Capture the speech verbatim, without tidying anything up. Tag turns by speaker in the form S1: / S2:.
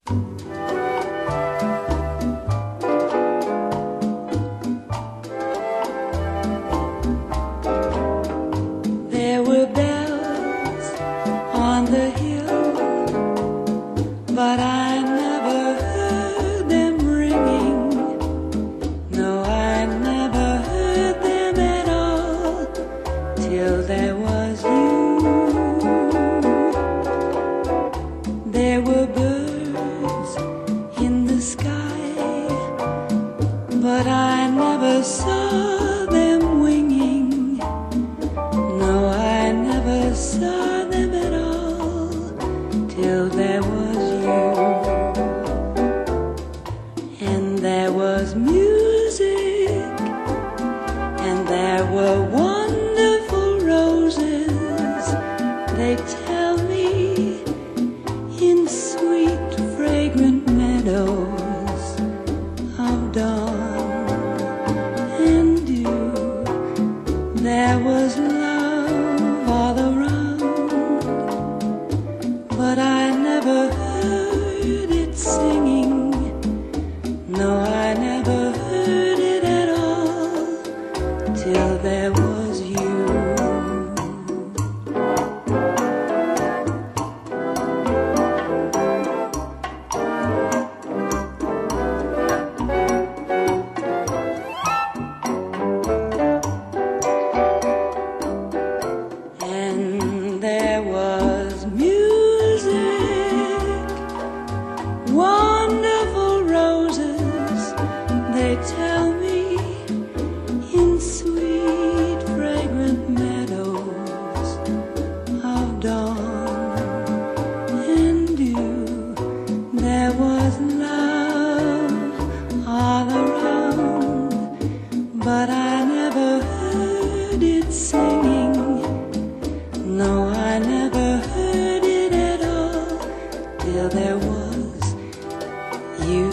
S1: There were bells on the hill, but I never heard them ringing. No, I never heard them at all till there was you. There were birds in the sky, but I never saw them winging. No, I never saw them at all till there was you. And there was music, and there were wonderful roses. They tell me in sweet, fragrant meadows of dawn and dew. There was love all around, but I never heard it singing. No, I never heard it at all till there was you. And there was music, wonderful roses, they tell me, in sweet, fragrant meadows of dawn and dew. There was love all around, but I never heard it singing. No, I never heard it at all till there was you.